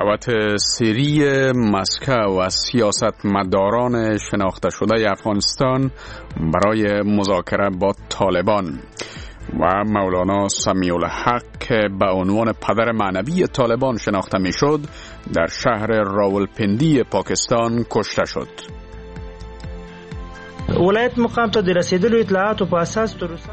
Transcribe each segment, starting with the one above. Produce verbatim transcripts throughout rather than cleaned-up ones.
دعوت سری مسکو از سیاستمداران شناخته شده افغانستان برای مذاکره با طالبان و مولانا سمیع الحق که به عنوان پدر معنوی طالبان شناخته می شد در شهر راولپندی پاکستان کشته شد. ولایت مقام ته د رسیدلو اطلاعاتو په اساس ترسان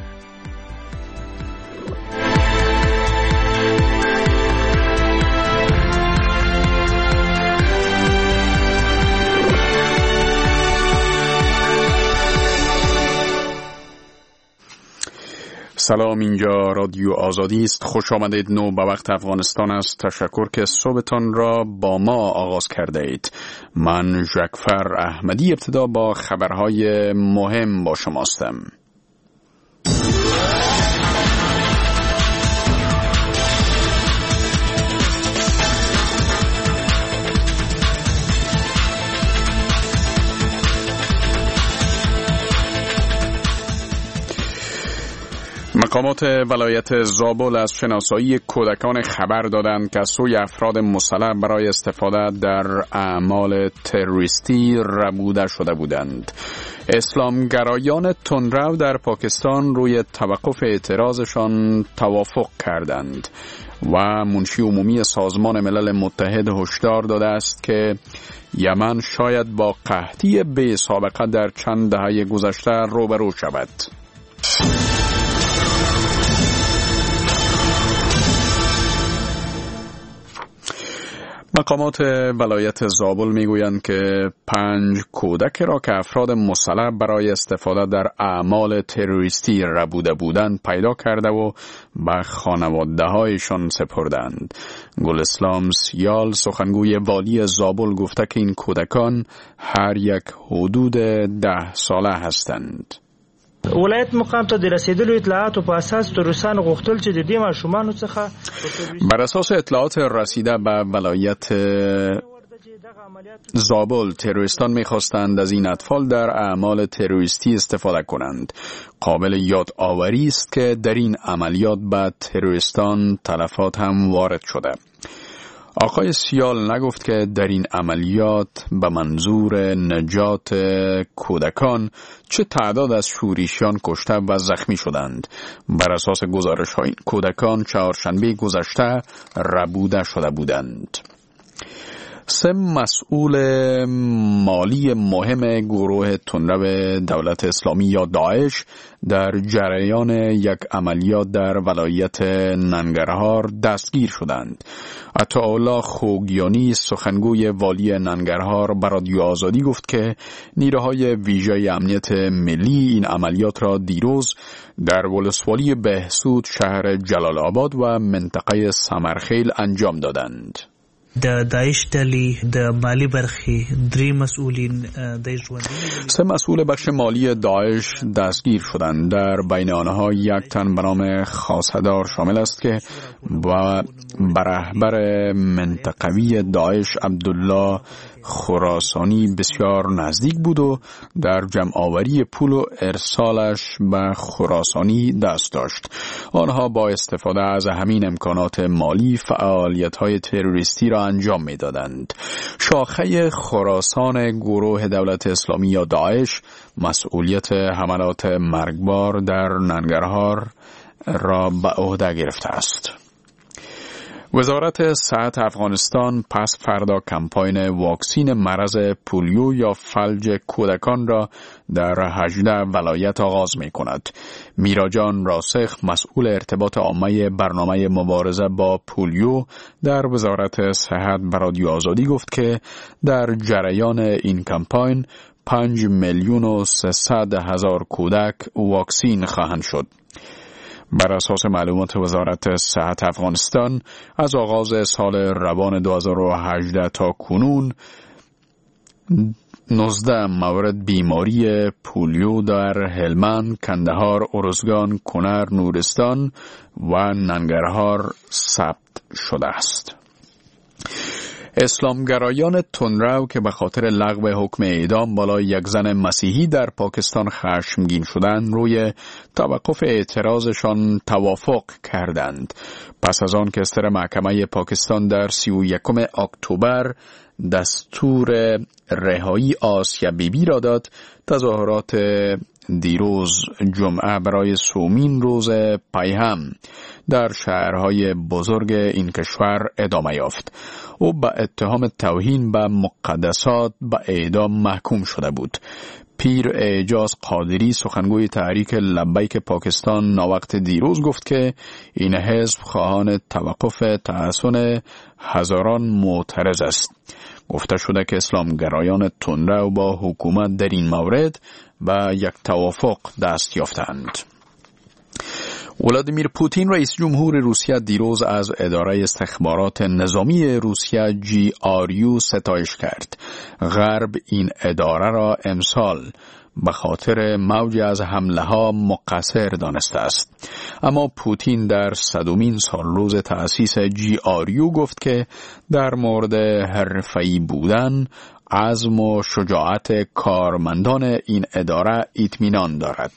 سلام، اینجا رادیو آزادی است. خوش آمدید. نو به وقت افغانستان است. تشکر که صبحتان را با ما آغاز کرده اید. من ژکفر احمدی ابتدا با خبرهای مهم با شماستم. مقامات ولایت زابل از شناسایی کودکان خبر دادند که از سوی افراد مسلح برای استفاده در اعمال تروریستی ربوده شده بودند. اسلامگرایان تندرو در پاکستان روی توقف اعتراضشان توافق کردند و منشی عمومی سازمان ملل متحد هشدار داده است که یمن شاید با قحطی بی سابقه در چند دهه گذشته روبرو شود. مقامات ولایت زابل میگویند که پنج کودک را که افراد مسلح برای استفاده در اعمال تروریستی ربوده بودند پیدا کرده و به خانواده‌هایشان سپردند. گل اسلام سیال سخنگوی والی زابل گفته که این کودکان هر یک حدود ده ساله هستند. ولایت مقام ته د رسیدلو اطلاعاتو په اساس ترسان غوښتل چې د دې ماشومانو څخه بر اساس اطلاعات رسیده به ولایت زابل تروریستان می‌خواستند از این اطفال در اعمال تروریستی استفاده کنند. قابل یادآوری است که در این عملیات به تروریستان تلفات هم وارد شده. آقای سیال نگفت که در این عملیات به منظور نجات کودکان چه تعداد از شورشیان کشته و زخمی شدند. بر اساس گزارش های کودکان چهارشنبه گذشته ربوده شده بودند. سه مسئول مالی مهم گروه تندرو دولت اسلامی یا داعش در جریان یک عملیات در ولایت ننگرهار دستگیر شدند. عطاالله خوگیانی سخنگوی والی ننگرهار به رادیو آزادی گفت که نیروهای ویژه امنیت ملی این عملیات را دیروز در ولسوالی بهسود شهر جلال آباد و منطقه سمرخیل انجام دادند. د داعش ډلې د مالی برخې درې مسئولین د ژوندۍ سه مسئول بخش مالی داعش دستگیر شدند. در بین آنها یک تن به نام خاصدار شامل است که با رهبر منطقوی داعش عبدالله خراسانی بسیار نزدیک بود و در جمع‌آوری پول و ارسالش به خراسانی دست داشت. آنها با استفاده از همین امکانات مالی فعالیت‌های تروریستی را انجام می‌دادند. شاخه خراسان گروه دولت اسلامی یا داعش مسئولیت حملات مرگبار در ننگرهار را به عهده گرفته است. وزارت صحت افغانستان پس فردا کمپاین واکسین مرض پولیو یا فلج کودکان را در هجده ولایت آغاز می کند. میراجان راسخ مسئول ارتباط عامه برنامه مبارزه با پولیو در وزارت صحت به رادیو آزادی گفت که در جریان این کمپاین پنج میلیون و سیصد هزار کودک واکسین خواهند شد. بر اساس معلومات وزارت صحت افغانستان از آغاز سال روان دو هزار و هجده تا کنون نوزده مورد بیماری پولیو در هلمند، کندهار، ارزگان، کنر، نورستان و ننگرهار ثبت شده است. اسلامگرایان تندرو که به خاطر لغو حکم اعدام بالای یک زن مسیحی در پاکستان خشمگین شدند روی توقف اعتراضشان توافق کردند. پس از آن که استر محکمه پاکستان در سی و یکم اکتبر دستور رهایی آسیا بیبی را داد، تظاهرات دیروز جمعه برای سومین روز پیهم در شهرهای بزرگ این کشور ادامه یافت. او با اتهام توهین به مقدسات به اعدام محکوم شده بود. پیر اعجاز قادری سخنگوی تحریک لبیک پاکستان ناوقت دیروز گفت که این حزب خواهان توقف تحسن هزاران معترض است. گفته شده که اسلامگرایان تندرو با حکومت در این مورد به یک توافق دست یافتند. ولادیمیر پوتین رئیس جمهور روسیه دیروز از اداره استخبارات نظامی روسیه جی آر یو ستایش کرد. غرب این اداره را امسال به خاطر موج از حمله ها مقصر دانسته است. اما پوتین در صدومین سال روز تأسیس جی آر یو گفت که در مورد حرفه‌ای بودن، عزم و شجاعت کارمندان این اداره اطمینان دارد.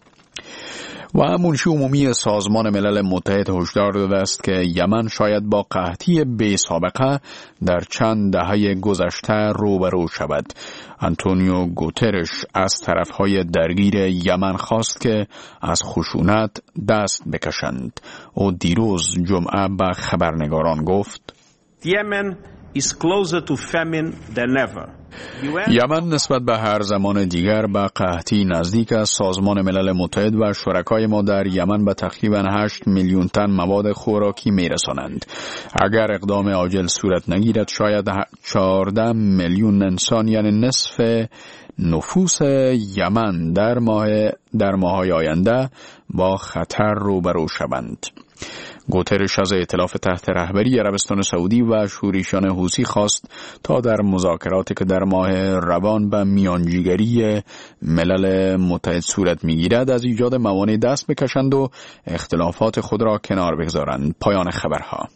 و منشی عمومی سازمان ملل متحد هشدار داده است که یمن شاید با قحطی بی سابقه در چند دهه گذشته روبرو شود. آنتونیو گوترش از طرفهای درگیر یمن خواست که از خشونت دست بکشند. او دیروز جمعه به خبرنگاران گفت: یمن is closer to famine than ever. یمن نسبت به هر زمان دیگر به قحطی نزدیک است. سازمان ملل متحد و شرکای ما در یمن به تقریباً هشت میلیون تن مواد خوراکی میرسانند. اگر اقدام عاجل صورت نگیرد شاید چهارده میلیون انسان، یعنی نصف نفوس یمن در ماه در ماه‌های آینده با خطر روبرو شوند. گوترش از ائتلاف تحت رهبری عربستان سعودی و شورشیان حوثی خواست تا در مذاکراتی که در ماه روان به میانجیگری ملل متحد صورت میگیرد از ایجاد موانع دست بکشند و اختلافات خود را کنار بگذارند. پایان خبرها.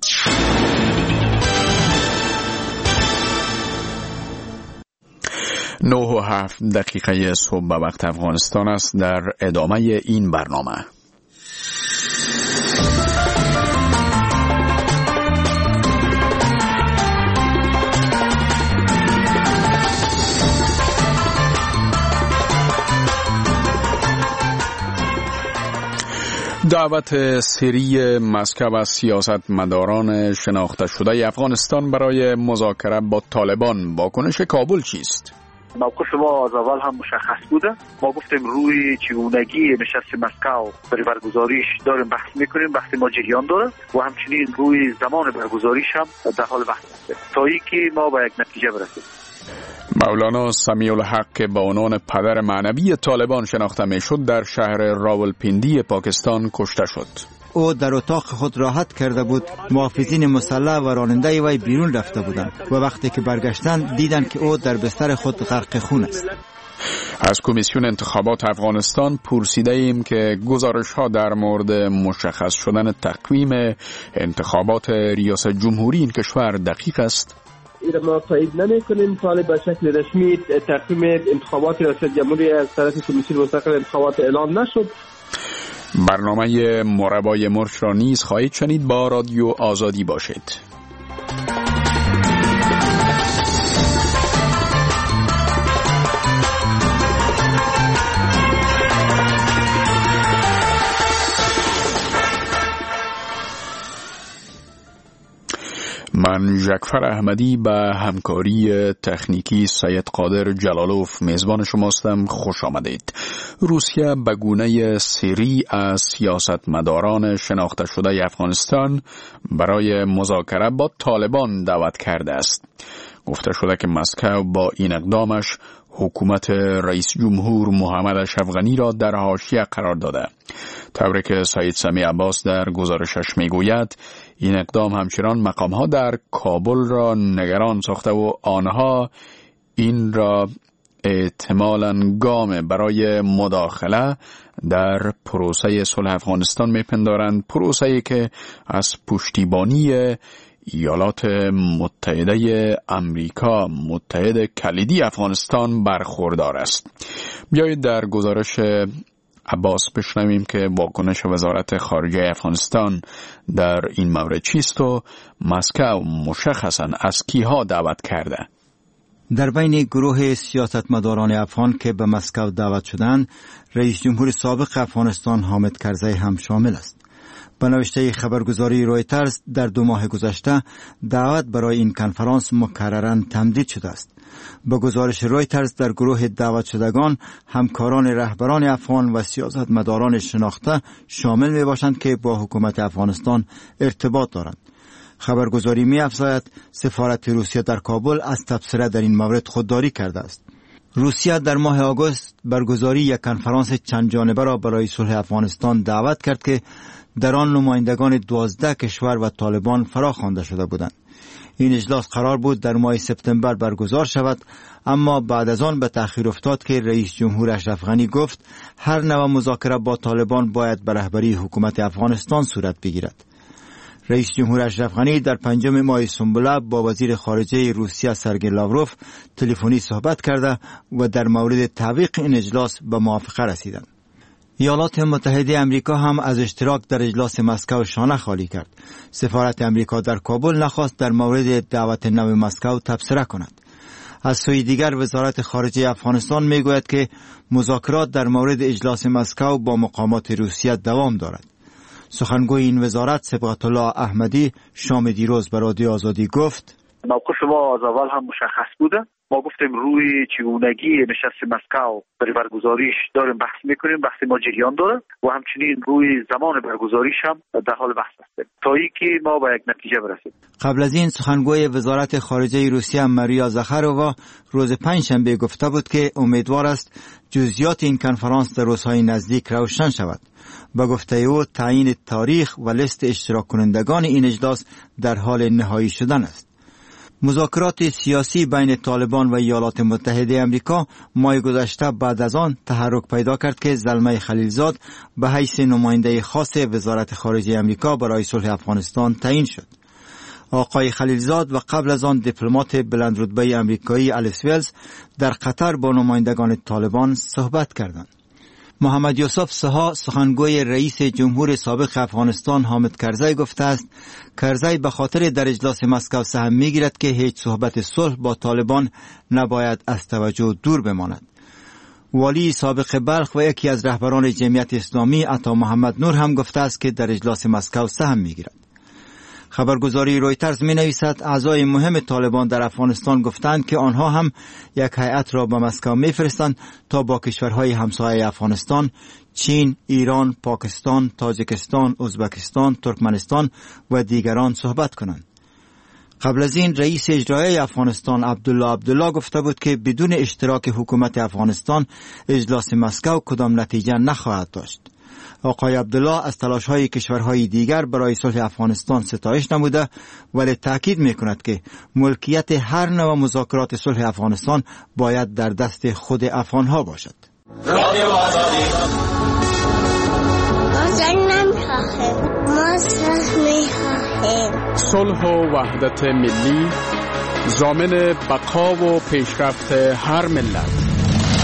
نه و هفت دقیقه صبح به وقت افغانستان است. در ادامه این برنامه دعوت سری مسکو از سیاستمداران شناخته شده افغانستان برای مذاکره با طالبان. واکنش کابل چیست؟ موقف ما از اول هم مشخص بوده. ما گفتیم روی چگونگی نشست مسکو برای برگزاریش داریم بحث میکنیم. بحث ما جریان داره و همچنین روی زمان برگزاریش هم در حال بحث هستیم تا اینکه ما به یک نتیجه برسیم. مولانا سمیع الحق که با عنوان پدر معنوی طالبان شناخته میشد در شهر راولپیندی پاکستان کشته شد. او در اتاق خود راحت کرده بود. محافظین مسلح و راننده وی بیرون رفته بودند و وقتی که برگشتند دیدند که او در بستر خود غرق خون است. از کمیسیون انتخابات افغانستان پرسیده ایم که گزارش ها در مورد مشخص شدن تقویم انتخابات ریاست جمهوری این کشور دقیق است؟ این ما تایید نمی‌کنیم. طالب به شکل رسمی تقویم انتخابات ریاست جمهوری از طرف کمیسیون مستقل انتخابات اعلام نشد. برنامه مربای مرش را نیز خواهید شنید. با رادیو آزادی باشید. من جعفر احمدی به همکاری تکنیکی سید قادر جلالوف میزبان شماستم. خوش آمدید. روسیه به گونه سری از سیاستمداران شناخته شده افغانستان برای مذاکره با طالبان دعوت کرده است. گفته شده که مسکو با این اقدامش حکومت رئیس جمهور محمد اشرف غنی را در حاشیه قرار داده. طوری که سید سمیع عباس در گزارشش میگوید این اقدام همچنان مقامها در کابل را نگران ساخته و آنها این را احتمالاً گام برای مداخله در پروسه صلح افغانستان میپندارند، پروسه‌ای که از پشتیبانی ایالات متحده امریکا متحد کلیدی افغانستان برخوردار است. بیایید در گزارش عباس بشنویم که واکنش وزارت خارجه افغانستان در این مورد چیست و مسکو مشخصاً از کیها دعوت کرده. در بین گروه سیاستمداران افغان که به مسکو دعوت شدند، رئیس جمهور سابق افغانستان حامد کرزی هم شامل است. به نوشته خبرگزاری رویترز در دو ماه گذشته دعوت برای این کنفرانس مکرراً تمدید شده است. به گزارش رویترز در گروه دعوت شدگان همکاران رهبران افغان و سیاستمداران شناخته شامل می باشند که با حکومت افغانستان ارتباط دارند. خبرگزاری می افزاید سفارت روسیه در کابل از تبصره در این مورد خودداری کرده است. روسیه در ماه آگوست برگزاری یک کنفرانس چند جانبه را برای صلح افغانستان دعوت کرد که در آن نمایندگان دوازده کشور و طالبان فرا خوانده شده بودند. این اجلاس قرار بود در ماه سپتامبر برگزار شود، اما بعد از آن به تأخیر افتاد که رئیس جمهور اشرف غنی گفت هر نوع مذاکره با طالبان باید به رهبری حکومت افغانستان صورت بگیرد. رئیس جمهور اشرف غنی در پنجم ماه سنبله با وزیر خارجه روسیه سرگئی لاوروف تلفنی صحبت کرده و در مورد تعویق این اجلاس به موافقه رسیدند. ایالات متحده امریکا هم از اشتراک در اجلاس مسکو شانه خالی کرد. سفارت امریکا در کابل نخواست در مورد دعوت نو مسکو تبصره کند. از سوی دیگر وزارت خارجه افغانستان میگوید که مذاکرات در مورد اجلاس مسکو با مقامات روسیه دوام دارد. سخنگوی این وزارت صبغت الله احمدی شام دیروز به رادیو آزادی گفت موقف ما از اول هم مشخص بوده. ما گفتیم روی چگونگی نشست مسکو برای برگزاریش داریم بحث میکنیم، بحث ما جریان داره و همچنین روی زمان برگزاریش هم در حال بحث هستیم تا اینکه ما به یک نتیجه برسیم. قبل از این سخنگوی وزارت خارجه روسیه ماریا زخارova روز پنجشنبه گفته بود که امیدوار است جزئیات این کنفرانس در روزهای نزدیک روشن شود. با گفته او تعیین تاریخ و لیست اشتراک کنندگان این اجلاس در حال نهایی شدن است. مذاکرات سیاسی بین طالبان و ایالات متحده امریکا ماه گذشته بعد از آن تحرک پیدا کرد که زلمه خلیلزاد به حیث نماینده خاص وزارت خارجه امریکا برای صلح افغانستان تعیین شد. آقای خلیلزاد و قبل از آن دیپلمات بلند رتبه امریکایی الیس ویلز در قطر با نمایندگان طالبان صحبت کردند. محمد یوسف سها سخنگوی رئیس جمهور سابق افغانستان حامد کرزی گفته است کرزی به خاطر در اجلاس مسکو سهم میگیرد که هیچ صحبت صلح با طالبان نباید از توجه دور بماند. والی سابق بلخ و یکی از رهبران جمعیت اسلامی عطا محمد نور هم گفته است که در اجلاس مسکو سهم میگیرد. خبرگزاری رویترز می نویسد اعضای مهم طالبان در افغانستان گفتند که آنها هم یک هیئت را به مسکو می فرستند تا با کشورهای همسایه افغانستان چین، ایران، پاکستان، تاجیکستان، ازبکستان، ترکمنستان و دیگران صحبت کنند. قبل از این رئیس اجرایی افغانستان عبدالله عبدالله گفته بود که بدون اشتراک حکومت افغانستان اجلاس مسکو کدام نتیجه نخواهد داشت. آقای عبدالله از تلاش‌های کشورهای دیگر برای صلح افغانستان ستایش نموده ولی تاکید می‌کند که ملکیت هر نوع مذاکرات صلح افغانستان باید در دست خود افغان‌ها باشد. رادیو آزادی ما جنگ نمی‌خواهیم، ما صلح می‌خواهیم. صلح و وحدت ملی ضامن بقا و پیشرفت هر ملت.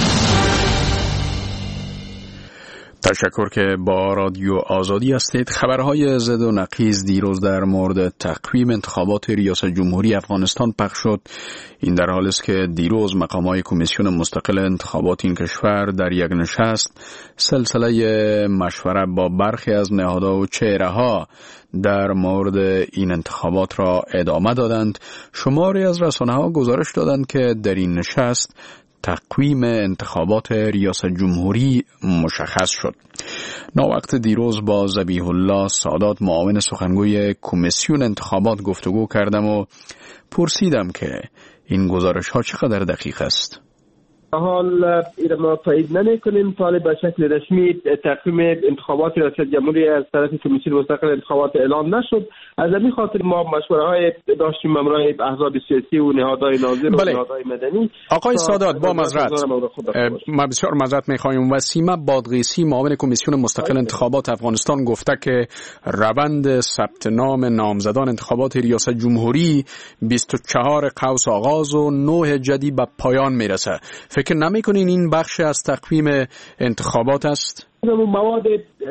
تشکر که با رادیو آزادی هستید. خبرهای ضد و نقیض دیروز در مورد تقویم انتخابات ریاست جمهوری افغانستان پخش شد. این در حالی است که دیروز مقامات کمیسیون مستقل انتخابات این کشور در یک نشست سلسله مشوره با برخی از نهادها و چهره‌ها در مورد این انتخابات را ادامه دادند. شماری از رسانه‌ها گزارش دادند که در این نشست تقویم انتخابات ریاست جمهوری مشخص شد. ناوقت دیروز با ذبیح الله سادات معاون سخنگوی کمیسیون انتخابات گفتگو کردم و پرسیدم که این گزارش ها چقدر دقیق است. حال این ما تایید نمی کنیم. طالب به شکل رسمی تقویم انتخابات ریاست جمهوری از طرف کمیسیون مستقل انتخابات اعلام نشد. از همین خاطر ما مشوره های داشتیم امرای احزاب سیاسی و نهادهای ناظر بله. و نهادهای مدنی. آقای سادات با معذرت ما بسیار معذرت می‌خوایم. وسیمه بادغیسی معاون کمیسیون مستقل انتخابات افغانستان گفته که روند ثبت نام نامزدان انتخابات ریاست جمهوری بیست و چهار قوس آغاز و نه جدی به پایان میرسه. فکر نمی‌کنین این بخش از تقویم انتخابات است؟ مواد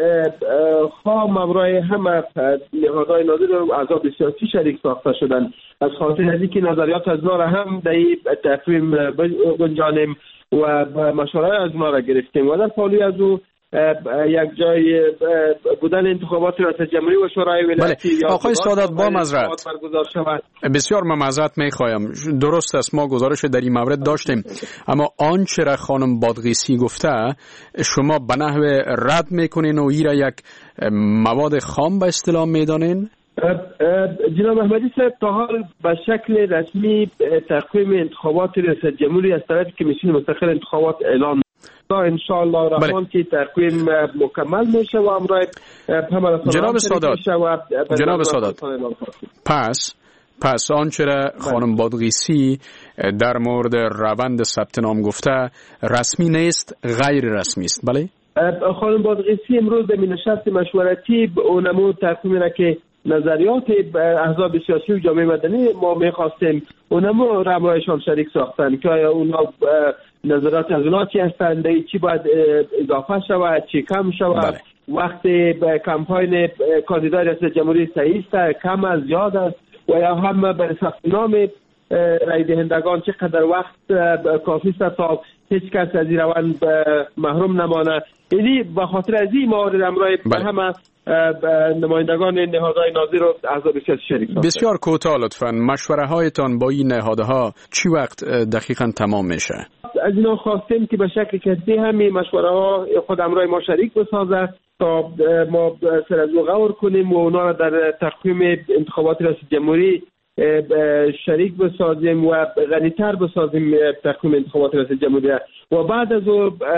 خام امرای همه نهادهای ناظر و احزاب سیاسی شریک ساخته شدن. از خاطر از اینکه نظریات از ما را هم در این تقویم گنجانیم و مشوره از ما را گرفتیم و در پالوی از او یک جای بودن انتخابات ریاست جمهوری و شورای ولایتی. بله. آقای سادات با معذرت بسیار من معذرت میخوایم. درست است ما گزارش در این مورد داشتیم، اما آنچه را خانم بادغیسی گفته شما به نحو رد میکنین و این را یک مواد خام به اصطلاح میدانین؟ جناب احمدی صاحب تا حال به شکل رسمی تقویم انتخابات ریاست جمهوری از طرف کمیسیون مستقل انتخابات اعلام ان شاء الله الرحمن که تقویم مکمل میشه و امرای جناب سادات جناب سادات پس پس آنچه را خانم بادغیسی در مورد روند ثبت نام گفته رسمی نیست، غیر رسمی است. بله خانم بادغیسی امروز در نشست مشورتی اونمو تقویم را که نظریات احزاب سیاسی و جامعه مدنی ما میخواستیم اونمو رمایشان شریک ساختن که آیا اونا نظرات از اونا چی هستند، چی باید اضافه شود، چی کم شود. بله. وقتی به کمپاین کاندیدای ریاست جمهوری صحیح است، کم از زیاد است و یا هم برای ثبت نام رای دهندگان چقدر وقت کافی است تا هیچ کس از این روند محروم نمانه. یعنی به خاطر از این موارد امرای به همه نمایندگان نهادهای ناظر و احزاب سیاسی شریک ساختند. بسیار کوتاه لطفاً مشوره هایتان با این نهادها چی وقت دقیقاً تمام میشه؟ از اینا خواستیم که به شکل کسی همین مشوره ها خود امرای ما شریک بسازه تا ما سر از غور کنیم و اونا را در تقویم انتخابات ریاست جمهوری شریک بسازیم و غنی‌تر بسازیم تقویم انتخابات ریاست جمهوری و بعد از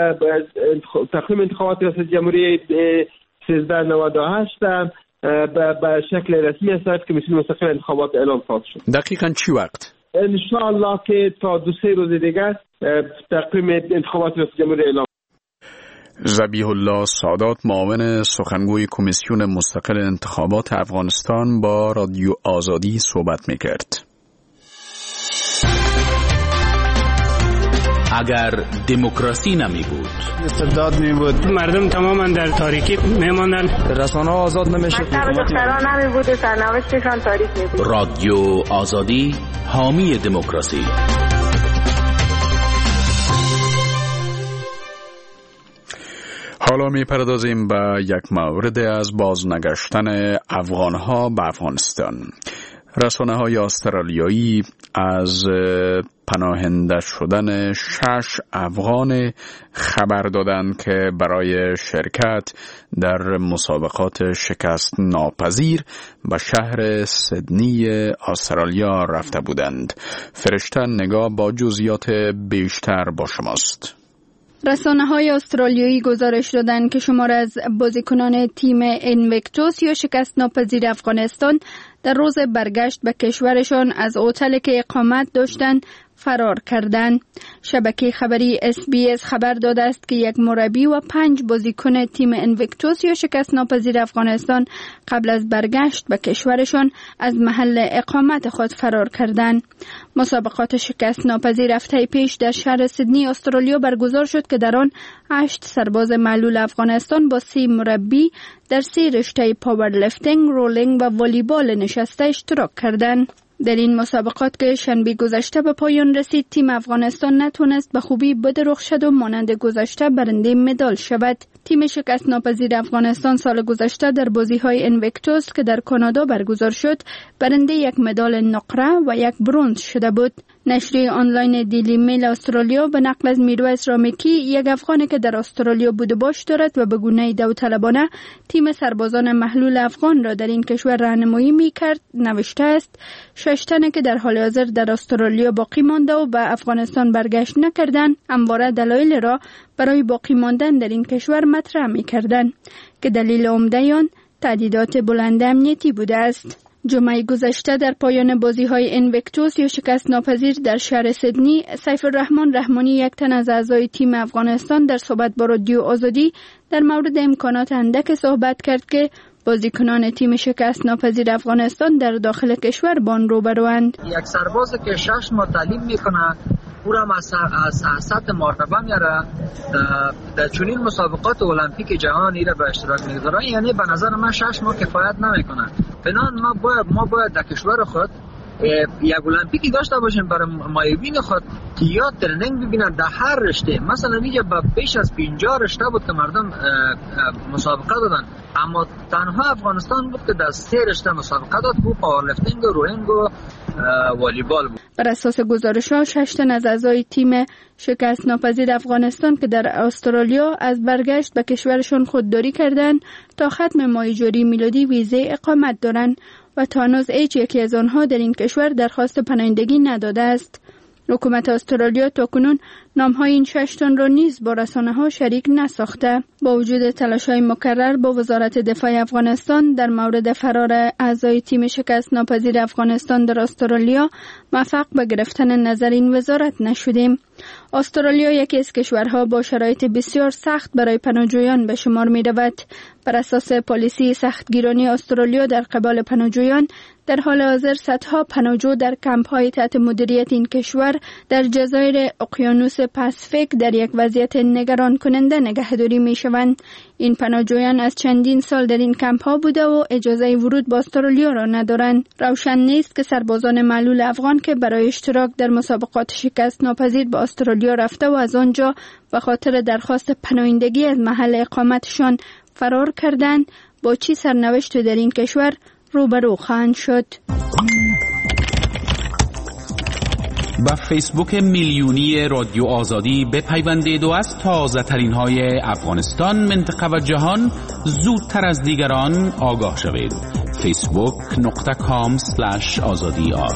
تقویم انتخابات ریاست جمهوری سیزده نود و هشت به شکل رسمی از طرف کمیسیون مستقل انتخابات اعلام خواهد شد. دقیقاً چی وقت؟ ان شاء الله که تا دو سه روز دیگه تقویم انتخابات ریاست جمهوری اعلام. ذبیح الله سادات معاون سخنگوی کمیسیون مستقل انتخابات افغانستان با رادیو آزادی صحبت میکرد. اگر دموکراسی نمی بود، استبداد می بود، مردم تماما در تاریکی میماندن، رسانه‌ها آزاد نمیشد، دختران نمی بود و سرنوشتشان تاریک می بود. رادیو آزادی حامی دموکراسی. حالا می پردازیم به یک مورد از بازنگشتن افغانها به افغانستان. رسانه‌های استرالیایی از پناهنده شدن شش افغان خبر دادند که برای شرکت در مسابقات شکست ناپذیر به شهر سیدنی استرالیا رفته بودند. فرشته نگاه با جزئیات بیشتر با شماست. رسانه‌های استرالیایی گزارش دادند که شمار از بازیکنان تیم اینویکتوس یا شکست ناپذیر افغانستان در روز برگشت به کشورشان از هتلی که اقامت داشتند فرار کردند. شبکه خبری اس بی اس خبر داده است که یک مربی و پنج بازیکن تیم اینویکتوس یا شکست ناپذیر افغانستان قبل از برگشت به کشورشان از محل اقامت خود فرار کردند. مسابقات شکست ناپذیر هفته پیش در شهر سیدنی استرالیا برگزار شد که در آن هشت سرباز معلول افغانستان با سی مربی در سی رشته پاورلیفتینگ، رولینگ و والیبال نشسته اشتراک کردند. در این مسابقات که شنبه گذشته به پایان رسید، تیم افغانستان نتونست به خوبی بدرخشد و مانند گذشته برنده مدال شود. تیم شکست ناپذیر افغانستان سال گذشته در بازی‌های اینویکتوس که در کانادا برگزار شد برنده یک مدال نقره و یک برنز شده بود. نشریه آنلاین دیلی میل استرالیا به نقل از میرویس رامیکی، یک افغانی که در استرالیا بود و باش دارد و به گونه داوطلبانه تیم سربازان محلول افغان را در این کشور راهنمایی می‌کرد، نوشته است شش تنه که در حال حاضر در استرالیا باقی مانده و به افغانستان برگشت نکردند، همواره دلایل را برای باقی ماندن در این کشور مطرح می‌کردند که دلیل عمده آن تهدیدات بلند امنیتی بوده است. جمعه گذشته در پایان بازی‌های اینویکتوس یا شکست ناپذیر در شهر سیدنی، سیف الرحمن رحمانی، یک تن از اعضای تیم افغانستان، در صحبت با رادیو آزادی در مورد امکانات اندک صحبت کرد که بازیکنان تیم شکست ناپذیر افغانستان در داخل کشور با آن روبروند. یک سرباز که شش ماه تعلیم میکنه او را از سطح مرتبه میاره در چنین مسابقات المپیک جهانی را به اشتراک میگذاره، یعنی به نظر من شش ماه کفایت نمیکنه. فنان ما باید ما باید در کشور خود یک المپیکی داشته باشیم برای مایبین خود که یا ترنینگ ببینن در هر رشته. مثلا اینجا بیش از پنجاه رشته بود که مردم مسابقه دادن، اما تنها افغانستان بود که در سه رشته مسابقه داد، بود پاورلیفتینگ و روینگ و والیبال بود. بر اساس گزارش‌ها شش تن از اعضای تیم شکست ناپذیر افغانستان که در استرالیا از برگشت به کشورشان خودداری کردند تا ختم ماه جاری میلادی ویزه اقامت دارند و تا هنوز هیچ یکی از آنها در این کشور درخواست پناهندگی نداده است. حکومت استرالیا تاکنون نام‌های این شش تن را نیز با رسانه‌ها شریک نساخته. با وجود تلاش‌های مکرر با وزارت دفاع افغانستان در مورد فرار اعضای تیم شکست ناپذیر افغانستان در استرالیا موفق به گرفتن نظر این وزارت نشدیم. استرالیا یکی از کشورها با شرایط بسیار سخت برای پناهجویان به شمار می‌رود. بر اساس پالیسی سختگیرانه استرالیا در قبال پناهجویان، در حال حاضر صدها پناهجو در کمپ‌های تحت مدیریت این کشور در جزایر اقیانوس پاسفیک در یک وضعیت نگران کننده نگهداری می‌شوند. این پناهجویان از چندین سال در این کمپ‌ها بوده و اجازه ورود به استرالیا را ندارند. روشن نیست که سربازان معلول افغان که برای اشتراک در مسابقات شکست ناپذیر به استرالیا رفته و از آنجا به خاطر درخواست پناهندگی از محل اقامتشان فرار کردند، با چی سرنوشت در این کشور روبرو خواهند شد. با فیسبوک میلیونی رادیو آزادی بپیوندید و از تازه ترین های افغانستان، منطقه و جهان زودتر از دیگران آگاه شوید. فیسبوک نقطه کام سلش آزادی آر.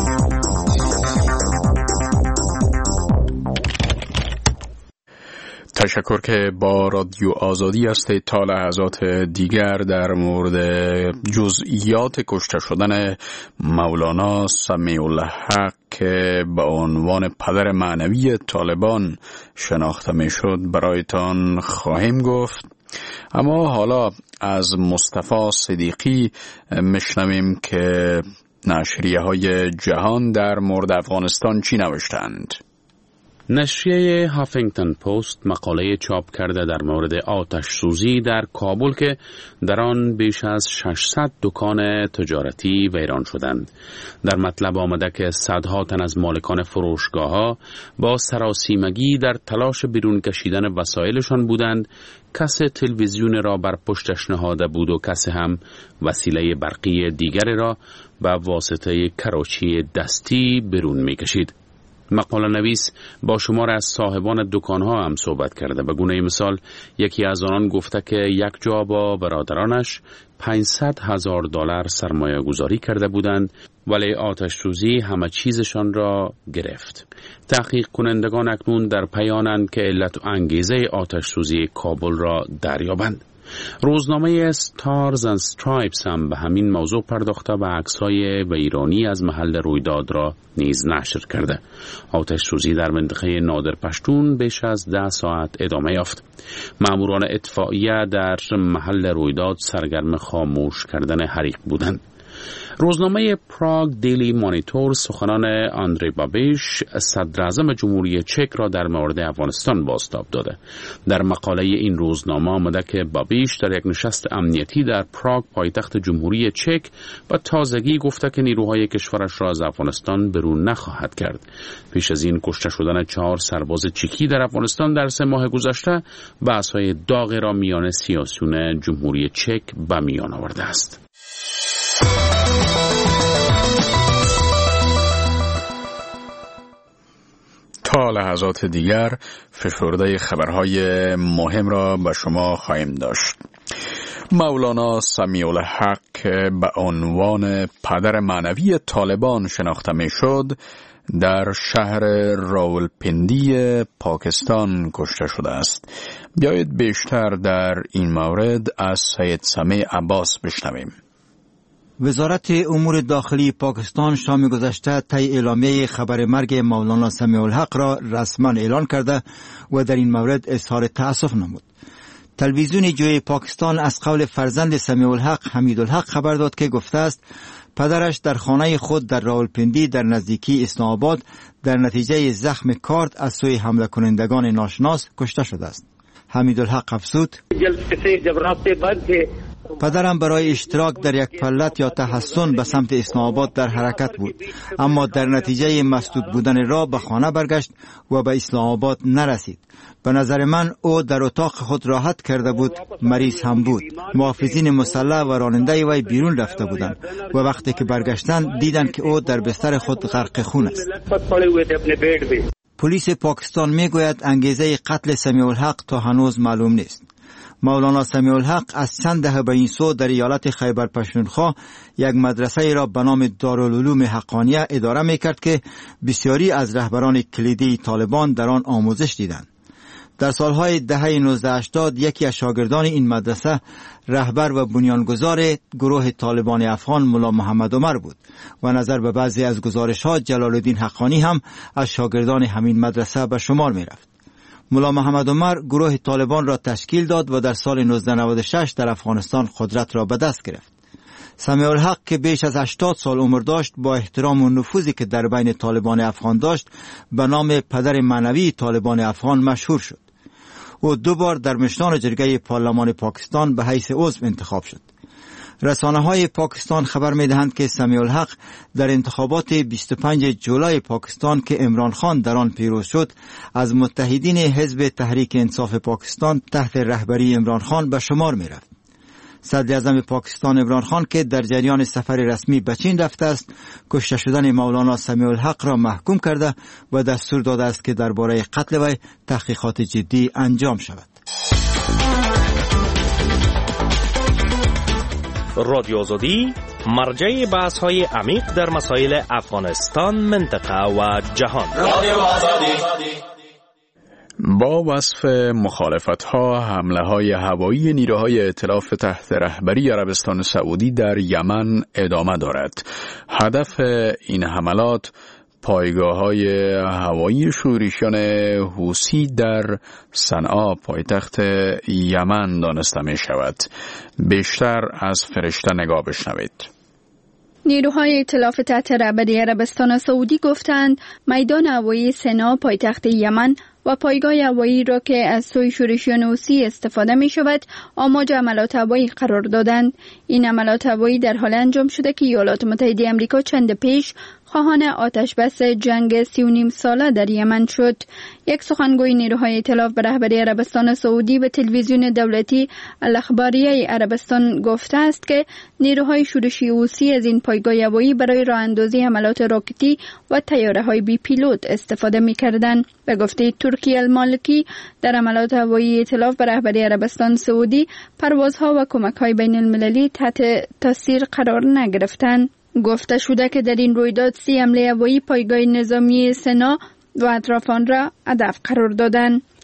تشکر که با رادیو آزادی هستید. تا لحظات دیگر در مورد جزئیات کشته شدن مولانا سمیع الله حق که به عنوان پدر معنوی طالبان شناخته می شد برایتان خواهیم گفت. اما حالا از مصطفی صدیقی مشنویم که نشریه های جهان در مورد افغانستان چی نوشتند. نشریه هافینگتن پست مقاله چاپ کرده در مورد آتش سوزی در کابل که در آن بیش از ششصد دکان تجارتی ویران شدند. در مطلب آمده که صدها تن از مالکان فروشگاه‌ها با سراسیمگی در تلاش بیرون کشیدن وسایلشان بودند. کس تلویزیون را بر پشتش نهاده بود و کس هم وسیله برقی دیگر را به واسطه کراچی دستی بیرون می‌کشید. مقاله نویس با شمار از صاحبان دکانها هم صحبت کرده. به گونه مثال یکی از آنان گفته که یک جا با برادرانش پانصد هزار دلار سرمایه گذاری کرده بودند ولی آتش سوزی همه چیزشان را گرفت. تحقیق کنندگان اکنون در پیانند که علت و انگیزه آتش سوزی کابل را دریابند. روزنامه ستارز اند استرایپس هم به همین موضوع پرداخته و عکس‌های ویرانی از محل رویداد را نیز نشر کرده. آتش سوزی در منطقه نادر پشتون بیش از ده ساعت ادامه یافت. ماموران اطفائیه در محل رویداد سرگرم خاموش کردن حریق بودند. روزنامه پراگ دیلی مانیتور سخنان آندری بابیش صدر اعظم جمهوری چک را در مورد افغانستان بازتاب داده. در مقاله این روزنامه آمده که بابیش در یک نشست امنیتی در پراگ پایتخت جمهوری چک با تازگی گفته که نیروهای کشورش را از افغانستان برون نخواهد کرد. پیش از این کشته شدن چهار سرباز چکی در افغانستان در سه ماه گذشته بحث‌های داغی را میان سیاسیون جمهوری چک به میان آورده است. تا لحظات دیگر فشرده خبرهای مهم را به شما خواهیم داشت. مولانا سمیع الحق که به عنوان پدر معنوی طالبان شناخته می شد در شهر راولپندی پاکستان کشته شده است. بیایید بیشتر در این مورد از سید سمیع عباس بشنویم. وزارت امور داخلی پاکستان شام گذشته طی اعلامیه خبر مرگ مولانا سمیع الحق را رسما اعلان کرده و در این مورد اظهار تأسف نمود. تلویزیون جوی پاکستان از قول فرزند سمیع الحق حمید الحق خبر داد که گفته است پدرش در خانه خود در راولپندی در نزدیکی اسلام آباد در نتیجه زخم کارد از سوی حمله کنندگان ناشناس کشته شده است. حمید الحق افزود: پدرم برای اشتراک در یک پلت یا تحسن به سمت اسلام آباد در حرکت بود، اما در نتیجه مسدود بودن راه به خانه برگشت و به اسلام آباد نرسید. به نظر من او در اتاق خود راحت کرده بود، مریض هم بود. محافظین مسلح و راننده وی بیرون رفته بودند و وقتی که برگشتند دیدند که او در بستر خود غرق خون است. پلیس پاکستان میگوید انگیزه قتل سمیع الحق تا هنوز معلوم نیست. مولانا سمیع الحق از چند دهه به این سو در ایالت خیبر پختونخوا یک مدرسه را به نام دارالعلوم حقانیه اداره میکرد که بسیاری از رهبران کلیدی طالبان در آن آموزش دیدند. در سالهای دهه نوزده هشتاد یکی از شاگردان این مدرسه رهبر و بنیانگذار گروه طالبان افغان ملا محمد عمر بود و نظر به بعضی از گزارش‌ها جلال الدین حقانی هم از شاگردان همین مدرسه به شمار می‌رفت. ملا محمد عمر گروه طالبان را تشکیل داد و در سال نوزده نود و شش در افغانستان قدرت را به دست گرفت. سمیع الحق که بیش از هشتاد سال عمر داشت با احترام و نفوذی که در بین طالبان افغان داشت به نام پدر معنوی طالبان افغان مشهور شد. او دو بار در مشران جرگه پارلمان پاکستان به حیث عضو انتخاب شد. رسانه های پاکستان خبر می دهند که سمیع الحق در انتخابات بیست و پنجم جولای پاکستان که عمران خان در آن پیروز شد از متحدین حزب تحریک انصاف پاکستان تحت رهبری عمران خان به شمار می رفت. صدر اعظم پاکستان عمران خان که در جریان سفر رسمی به چین رفته است کشته شدن مولانا سمیع الحق را محکوم کرده و دستور داده است که درباره قتل وی تحقیقات جدی انجام شود. رادیو آزادی مرجع بحث های عمیق در مسائل افغانستان، منطقه و جهان. رادیو آزادی با وصف مخالفت‌ها، حمله‌های هوایی نیروهای ائتلاف تحت رهبری عربستان سعودی در یمن ادامه دارد. هدف این حملات پایگاه‌های هوایی شورشیان حوثی در صنعا پایتخت یمن دانسته می‌شود. بیشتر از فرشته نگاه بشنوید. نیروهای ائتلاف تحت رهبری عربستان سعودی گفتند میدان هوایی سنا پایتخت یمن و پایگاه هوایی را که از سوی شورشیان حوثی استفاده می شود آماج عملات هوایی قرار دادند. این عملات هوایی در حال انجام شده که ایالات متحده آمریکا چند پیش خواهان آتش بس جنگ سی و نیم ساله در یمن شد. یک سخنگوی نیروهای ائتلاف به رهبری عربستان سعودی به تلویزیون دولتی الاخباریه عربستان گفته است که نیروهای شورشی حوثی از این پایگاه هوایی برای راه اندازی حملات راکتی و طیاره‌های بی پیلوت استفاده می‌کردند. به گفته ترکی المالکی در عملات هوایی ائتلاف به رهبری عربستان سعودی پروازها و کمک‌های بین‌المللی تحت تاثیر قرار نگرفتند. گفته شده که در این رویداد سی حمله هوایی پایگاه نظامی سنا و اطراف آن را هدف قرار دادند.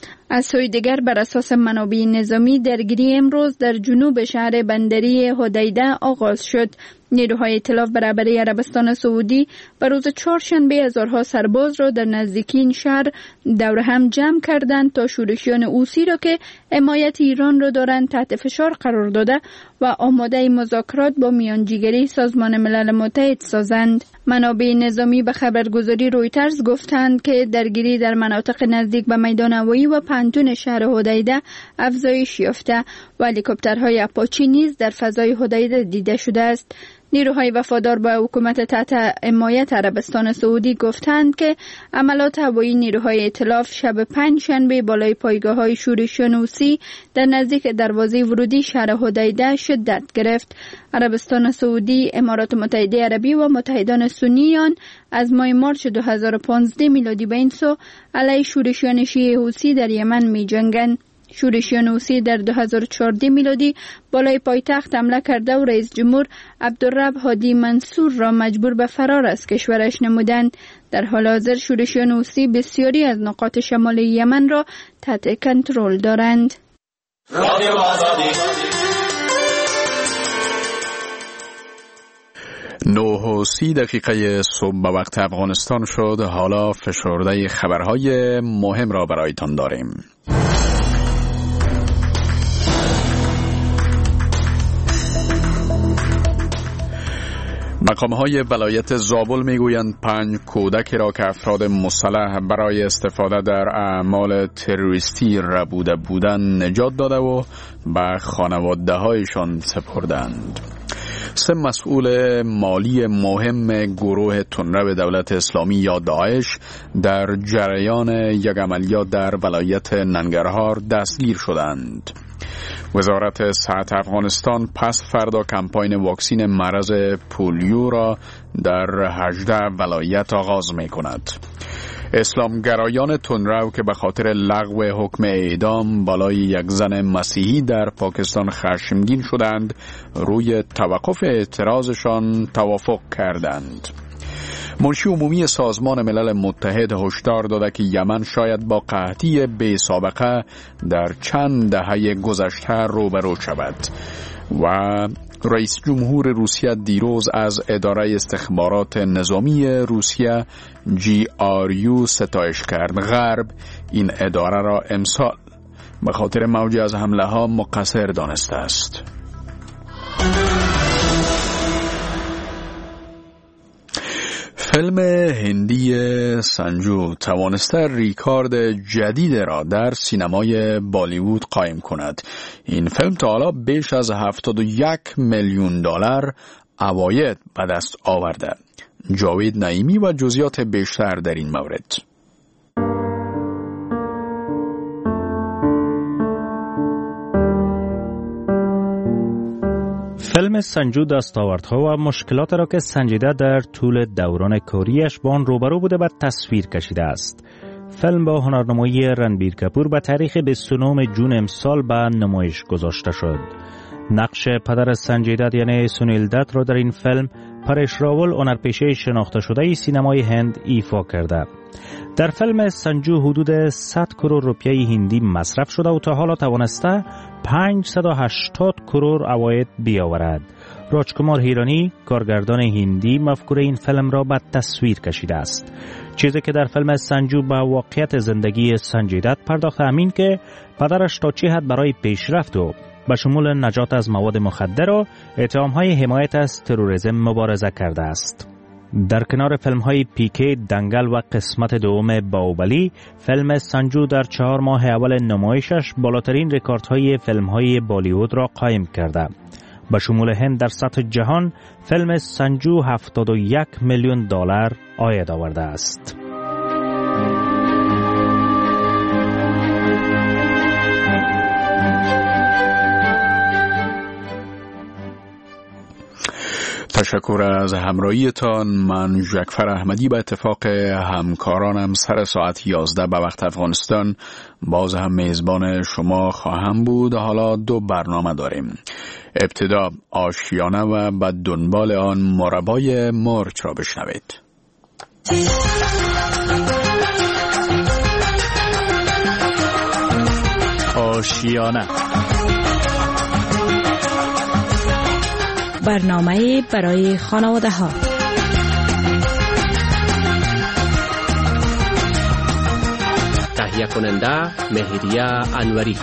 از سوی دیگر بر اساس منابع نظامی درگیری امروز در جنوب شهر بندری حدیده آغاز شد. نیروهای ائتلاف برابری عربستان سعودی بر روز چهارشنبه هزارها سرباز را در نزدیکی این شهر دور هم جمع کردند تا شورشیان حوثی را که حمایت ایران را دارند تحت فشار قرار داده و آماده مذاکرات با میانجیگری سازمان ملل متحد سازند. منابع نظامی به خبرگزاری رویترز گفتند که درگیری در مناطق نزدیک به میدان هوایی و پانتون شهر حدیده افزایش یافته و هلیکوپترهای آپاچی نیز در فضای حدیده دیده شده است. نیروهای وفادار به حکومت تحت حمایت عربستان سعودی گفتند که عملات هوایی نیروهای ائتلاف شب پنج شنبه بالای پایگاه‌های شورشیان حوثی در نزدیک دروازه ورودی شهر حدیده شدت گرفت. عربستان سعودی، امارات متحده عربی و متحدان سنی آن از ماه مارس دو هزار و پانزده میلادی به این سو علیه شورشیان شیعه حوثی در یمن می‌جنگند. شورشیان حوثی در دو هزار و چهارده میلادی بالای پایتخت حمله کرده و رئیس جمهور عبدالرب هادی منصور را مجبور به فرار از کشورش نمودند. در حال حاضر شورشیان حوثی بسیاری از نقاط شمالی یمن را تحت کنترل دارند. نه و سی دقیقه صبح به وقت افغانستان شد. حالا فشرده خبرهای مهم را برایتان داریم. مقام‌های ولایت زابل میگویند پنج کودکی را که افراد مسلح برای استفاده در اعمال تروریستی ربوده بودند نجات داده و به خانواده‌هایشان سپردند. سه مسئول مالی مهم گروه تندرو دولت اسلامی یا داعش در جریان یک عملیات در ولایت ننگرهار دستگیر شدند. وزارت صحت افغانستان پس فردا کمپاین واکسین مرض پولیو را در هجده ولایت آغاز می کند. اسلامگرایان تندرو که به خاطر لغو حکم اعدام بالای یک زن مسیحی در پاکستان خشمگین شدند، روی توقف اعتراضشان توافق کردند. منشی عمومی سازمان ملل متحد هشدار داده که یمن شاید با قحطی بی سابقه در چند دهه گذشته روبرو شود و رئیس جمهور روسیه دیروز از اداره استخبارات نظامی روسیه جی آر یو ستایش کرد. غرب این اداره را امسال به خاطر موجی از حمله ها مقصر دانسته است. فیلم هندی سنجو توانسته ریکارد جدید را در سینمای بالیوود قایم کند. این فیلم تا حالا بیش از هفتاد و یک میلیون دلار عواید به دست آورده. جاوید نعیمی و جزئیات بیشتر در این مورد. فیلم سنجو دستاوردها و مشکلات را که سنجیده در طول دوران کاریش با آن روبرو بوده به تصویر کشیده است. فیلم با هنرنمایی رنبیر کپور به تاریخ بیست و نهم جون امسال به نمایش گذاشته شد. نقش پدر سنجیدت یعنی سونیل دت را در این فیلم پرش راول هنرپیشه شناخته شده سینمای هند ایفا کرده. در فیلم سنجو حدود صد کرور روپیه هندی مصرف شده و تا حالا توانسته پانصد و هشتاد کرور عواید بیاورد. راجکمار هیرانی کارگردان هندی مفکوره این فیلم را به تصویر کشیده است. چیزی که در فیلم سنجو به واقعیت زندگی سنجیدت پرداخته همین که پدرش تا چه حد برای پیشرفت و به شمول نجات از مواد مخدر و اتهام‌های حمایت از تروریسم مبارزه کرده است. در کنار فیلم‌های پیکی، دنگل و قسمت دوم باهوبلی، فیلم سنجو در چهار ماه اول نمایشش بالاترین رکوردهای فیلم‌های بالیوود را قایم کرده. به شمول هند در سطح جهان، فیلم سنجو هفتاد و یک میلیون دلار عاید آورده است. تشکر از همراهیتان. من جعفر احمدی به اتفاق همکارانم سر ساعت یازده به وقت افغانستان باز هم میزبان شما خواهم بود. حالا دو برنامه داریم. ابتدا آشیانه و بعد دنبال آن مربای مرچ را بشنوید. آشیانه، برنامه برای خانواده ها. تهیه کننده مهریه انوری.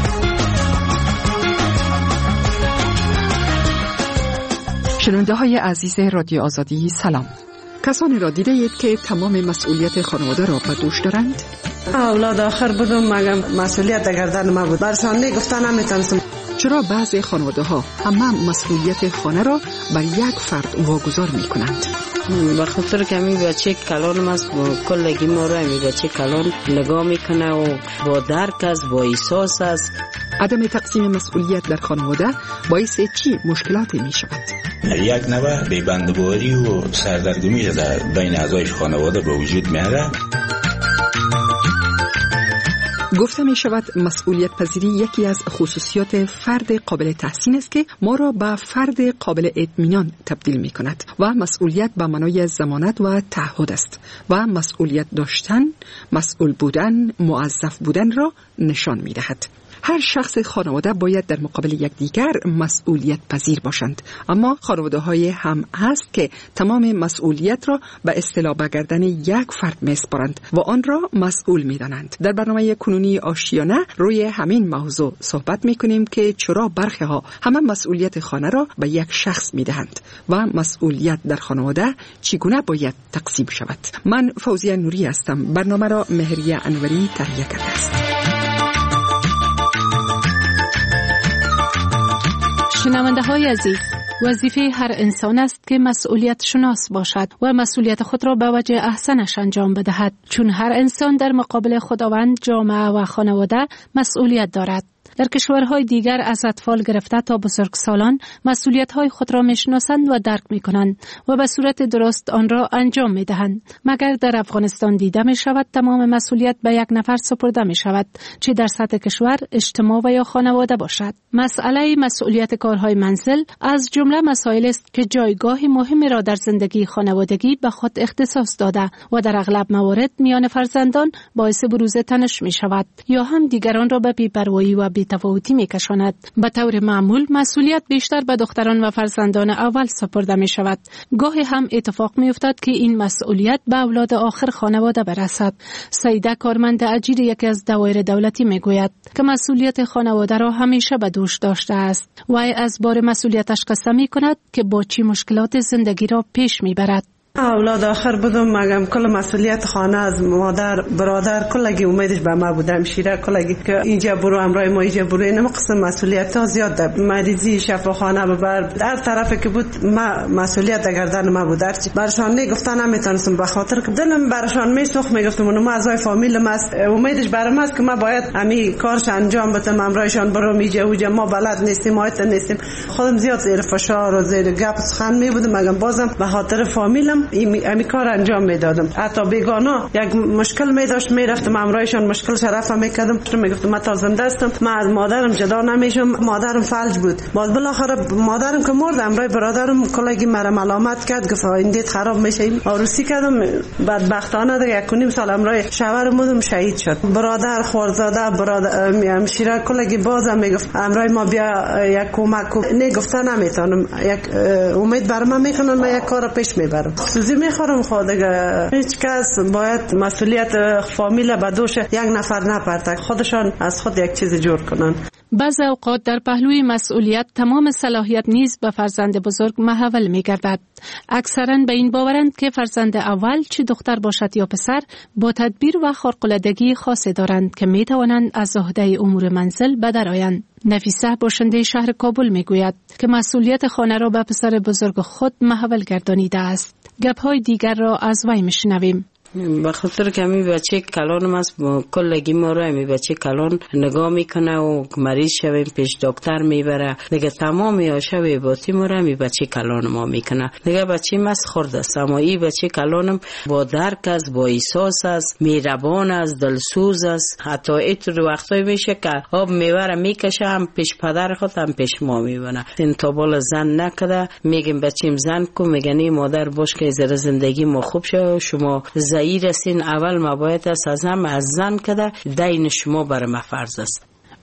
شنونده های عزیز رادیو آزادی سلام. کسانی را دیده اید که تمام مسئولیت خانواده را به دوش دارند؟ اولاد آخر بودم مگم مسئولیت در گردن ما بود. برشان نگفتن نمیتونستم. چرا بعضی خانواده ها همه مسئولیت خانه را بر یک فرد واگذار می کنند؟ به خاطر که می بچه کلان است کلگی ما را می بچه کلان نگاه میکنه و با درک است، با احساس است. عدم تقسیم مسئولیت در خانواده باعث چی مشکلاتی می شود؟ یک نوع بی‌بندوباری و سردرگمی در بین اعضای خانواده به وجود میاره. گفته می شود مسئولیت پذیری یکی از خصوصیات فرد قابل تحسین است که ما را به فرد قابل اطمینان تبدیل می کند و مسئولیت به معنای ضمانت و تعهد است و مسئولیت داشتن، مسئول بودن، موظف بودن را نشان می دهد. هر شخص خانواده باید در مقابل یکدیگر مسئولیت پذیر باشند، اما خانواده های هم هست که تمام مسئولیت را به اصطلاح به گردن یک فرد میسپارند و آن را مسئول میدانند. در برنامه کنونی آشیانه روی همین موضوع صحبت میکنیم که چرا برخی ها همه مسئولیت خانه را به یک شخص میدهند و مسئولیت در خانواده چگونه باید تقسیم شود. من فوزیه نوری هستم. برنامه را مهریه انوری تهیه کرده است. شنونده های عزیز، وظیفه هر انسان است که مسئولیت شناس باشد و مسئولیت خود را به وجه احسنش انجام بدهد، چون هر انسان در مقابل خداوند، جامعه و خانواده مسئولیت دارد. در کشورهای دیگر از اطفال گرفته تا بزرگسالان مسئولیت‌های خود را می‌شناسند و درک می‌کنند و به صورت درست آن را انجام می‌دهند. مگر در افغانستان دیده می‌شود تمام مسئولیت به یک نفر سپرده می‌شود، چه در سطح کشور، اجتماع و یا خانواده باشد. مسئله مسئولیت کارهای منزل از جمله مسائل است که جایگاه مهمی را در زندگی خانوادگی به خود اختصاص داده و در اغلب موارد میان فرزندان باعث بروز تنش می‌شود یا هم دیگران را به بی‌پروایی و تفاوتی می‌کشاند. به طور معمول مسئولیت بیشتر به دختران و فرزندان اول سپرده می‌شود. گاهی هم اتفاق می‌افتد که این مسئولیت به اولاد آخر خانواده برسد. سیده کارمند اجیر یکی از دوایر دولتی می‌گوید که مسئولیت خانواده را همیشه به دوش داشته است. وی از بار مسئولیتش قصه می‌کند که با چه مشکلات زندگی را پیش می‌برد. اولاد آخر بودم مگم کل مسئولیت خانه از مادر برادر کلگی امیدش به ما بودم شیره کلگی که اینجا برو امرای ما اینجا برو. اینم قسم مسئولیت ها زیاد ده. مریضی شفاخانه ببر هر طرفی که بود ما مسئولیت در گردن ما بود. برشان نگفتن نمیتونستم به خاطر که دلم برشان میسوخت. میگفتم اونم اعضای فامیل ما است، امیدش برام است که ما باید همین کارش انجام بدم. امرایشان برو میجا اوجا ما بلد نیستیم، مایت نیستیم. خودم زیاد زیر فشار و زیر گپ سخن میبودم مگم بازم به خاطر فامیلم این کار انجام میدادم. حتی بیگانا یک مشکل میداشت میرفتم امرایشان مشکل شرف میکردم. میگفتم من تا زنده هستم، من از مادرم جدا نمیشم. مادرم فلج بود. باز بالاخره مادرم که مرد امرای برادرم کلگی مرا ملامت کرد، گفت ایندیت خراب میشه. عروسی کردم بدبختانه در یک و نیم سال امرای شوهرم بودم شهید شد. برادر خورزاده برادر همشیره کلگی بازم میگفت امرای ما بیا یک کمک نگفته نمیتونم. یک امید بر من میکنن من یک کار پیش میبرم. سوزی میخورم خود دیگه. هیچ کس باید مسئولیت فامیل به دوش یک نفر نپرته، خودشان از خود یک چیز جور کنن. بعض اوقات در پهلوی مسئولیت تمام صلاحیت نیز به فرزند بزرگ محول می‌گردد. اکثراً به این باورند که فرزند اول چه دختر باشد یا پسر با تدبیر و خارق‌العادگی خاصی دارند که می‌توانند از عهده امور منزل بدرآیند. نفیسه باشنده شهر کابل میگوید که مسئولیت خانه را به پسر بزرگ خود محول گردانیده است. گپ‌های دیگر را از وی می‌شنویم. به خاطر که می بچه کلانم است با کلگی ما رو می بچه کلان نگاه میکنه و مریض شویم پیش دکتر میبره دیگه تمام یا شوی باتی ما رو می بچه کلان ما میکنه دیگه بچه مست خورده است. اما این بچه کلانم با درک است، با احساس است، میربان است، دلسوز است. حتی اینطور وقتایی میشه که آب میبره میکشه هم پیش پدر خود هم پیش ما میبنه. این تابال زن نکده میگیم بچیم زن کو، میگنی مادر باش که زر زندگی ما خوب شه، شما زایی رسین اول ما باید است از هم از زن کده دین شما بر ما فرض است.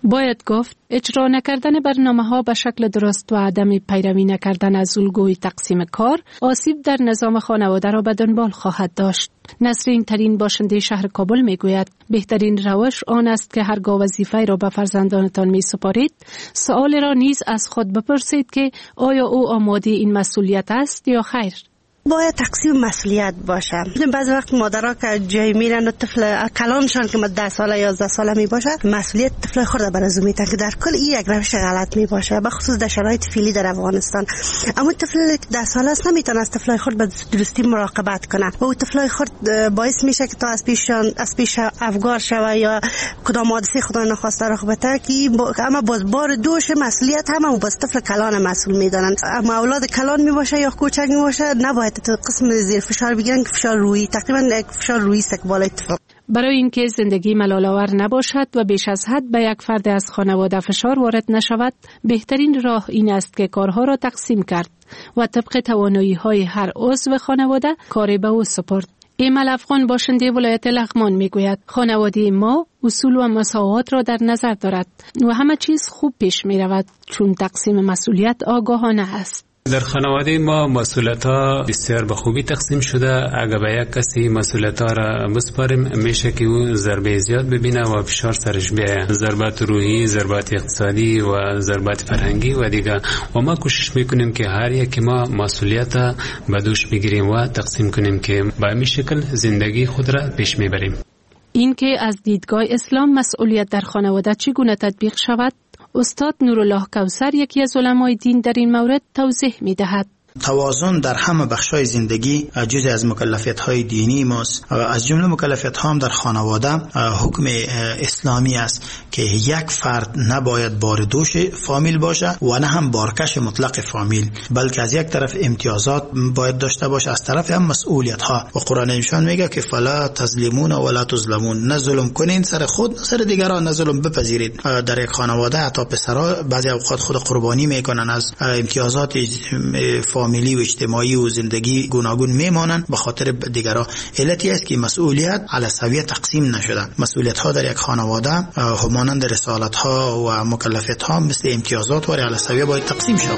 باید گفت اجرا نکردن برنامه‌ها به شکل درست و عدم پیروی نکردن از الگوی تقسیم کار آسیب در نظام خانواده را به دنبال خواهد داشت. نسرین ترین باشنده شهر کابل میگوید بهترین روش آن است که هرگاه وظیفه را به فرزندانتان می سپارید سؤال را نیز از خود بپرسید که آیا او آماده این مسئولیت است یا خیر. باید تقسیم مسئولیت باشه. بعضی وقت مادرها که جای میرن و طفل کلانشان که ده ساله یازده ساله می باشه مسئولیت طفل خود بر از میتن که در کل این یک روش غلط می باشه، به خصوص در شرایط فعلی در افغانستان. اما طفل ده ساله است نمیتونه از طفلای خود به درستی مراقبت کنه و طفلای خود باعث میشه که تا از پیششان از پیش افگار شوه یا کدام حادثه خدا نخواسته رخ بده که اما باز بار دوش مسئولیت هم باز طفل کلان مسئول میدانند. اما اولاد کلان می باشه یا کوچک می باشه نباید تو قسم زیر فشار بگیرن که فشار روحی تقریبا یک فشار روحی است که بالای طفل. برای اینکه زندگی ملال‌آور نباشد و بیش از حد به یک فرد از خانواده فشار وارد نشود بهترین راه این است که کارها را تقسیم کرد و طبق توانایی‌های هر عضو خانواده کاری به او سپرد. ایمل افغان باشنده ولایت لغمان میگوید خانواده ما اصول و مساوات را در نظر دارد و همه چیز خوب پیش می رود چون تقسیم مسئولیت آگاهانه است. در خانواده ما مسئولیت ها بسیار به خوبی تقسیم شده. اگر به یک کسی مسئولیت ها را بسپاریم میشه که او ضربه زیاد ببینه و فشار سرش بیاید، ضربات روحی، ضربات اقتصادی و ضربات فرهنگی و دیگه. و ما کوشش میکنیم که هر یک ما مسئولیت به دوش بگیریم و تقسیم کنیم که به این شکل زندگی خود را پیش میبریم. این که از دیدگاه اسلام مسئولیت در خانواده چگونه تطبیق شود استاد نورالله کوثر یکی از علمای دین در این مورد توضیح می دهد. توازن در همه بخش‌های زندگی جزء از مکلفیت‌های دینی ماست. از جمله مکلفیت‌ها هم در خانواده حکم اسلامی است که یک فرد نباید باردوش فامیل باشه و نه هم بارکش مطلق فامیل، بلکه از یک طرف امتیازات باید داشته باشه، از طرف هم مسئولیت‌ها. و قرآن نشان میگه که فلا تظلمون ولا تظلمون، نه ظلم کنین سر خود نه سر دیگران، نه ظلم بپذیرید. در یک خانواده حتی پسرها بعضی اوقات خود قربانی میکنن از امتیازات فامیلی و اجتماعی و زندگی گوناگون میمانند به خاطر دیگران. علتی است که مسئولیت علی سویه تقسیم نشده. مسئولیت ها در یک خانواده همانند رسالت ها و مکلفیت ها مثل امتیازات و علی سویه باید تقسیم شود.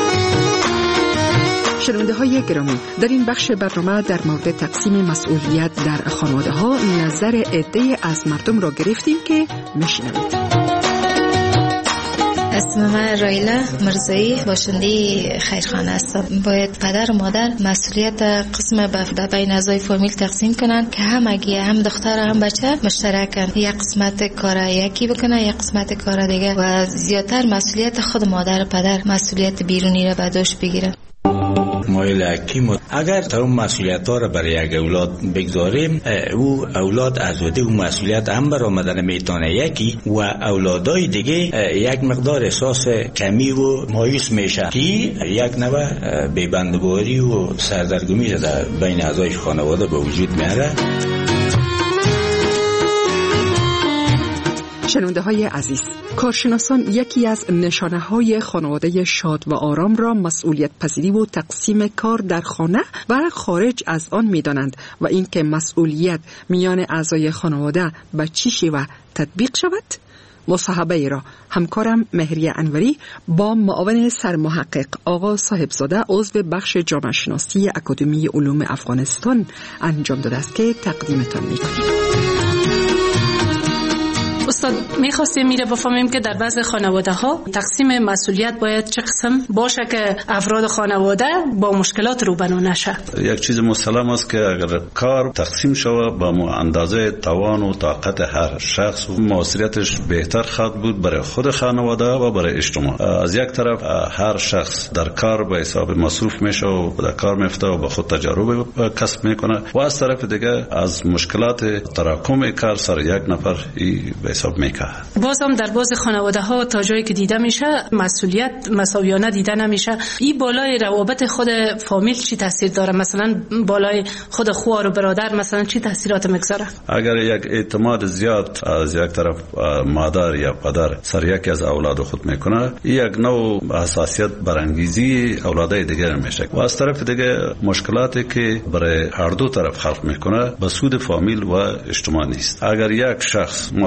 شنونده های گرامی، در این بخش برنامه در مورد تقسیم مسئولیت در خانواده ها نظر عده از مردم را گرفتیم که میشنوید. اسم من رایلا مرزایی باشنده خیرخانه هستم. باید پدر و مادر مسئولیت قسم به بین اعضای فامیل تقسیم کنن که هم اگه هم دختر هم بچه مشترکن، یک قسمت کار یکی بکنن یک قسمت کار دیگه و زیادتر مسئولیت خود مادر و پدر مسئولیت بیرونی را به دوش بگیرن. مایل حکیم اگر تمام مسئولیت ها را برای یک اولاد بگذاریم او اولاد از وده اون مسئولیت هم برآمدن میتونه یکی و اولادای دیگه یک مقدار احساس کمی و مایوس میشه که یک نوع بیبندواری و سردرگمی در بین اعضای خانواده به وجود میاره. شنونده های عزیز، کارشناسان یکی از نشانه های خانواده شاد و آرام را مسئولیت پذیری و تقسیم کار در خانه و خارج از آن می دانند و اینکه مسئولیت میان اعضای خانواده به چی شیوه تطبیق شود. مصاحبه ای را همکارم مهریه انوری با معاون سرمحقق آقا صاحبزاده عضو بخش جامعه شناسی اکادمی علوم افغانستان انجام داده است که تقدیمتان می کنیم. استاد میخواستیم میره بفهمیم که در بعض خانواده ها تقسیم مسئولیت باید چه قسم باشه که افراد خانواده با مشکلات روبرو نشه. یک چیز مسلم است که اگر کار تقسیم شود با اندازه توان و طاقت هر شخص و موثریتش بهتر خواهد بود برای خود خانواده و برای اجتماع. از یک طرف هر شخص در کار به حساب مصروف میشه و در کار میفته و به خود تجربه کسب میکنه و از طرف دیگه از مشکلات تراکم کار سر یک نفر به حساب میکنه. بازم در بعض خانواده ها تا جایی که دیده میشه مسئولیت مساویانه دیده نمیشه. این بالای روابط خود فامیل چی تاثیر داره؟ مثلا بالای خود خوار و برادر مثلا چی تاثیرات میگذاره؟ اگر یک اعتماد زیاد از یک طرف مادر یا پدر سر یکی از اولاد خود میکنه، یک نوع حساسیت برانگیزی اولادای دیگر میشه و از طرف دیگه مشکلاتی که برای هر دو طرف خلق میکنه به سود فامیل و اجتماع نیست. اگر یک شخص مصروف به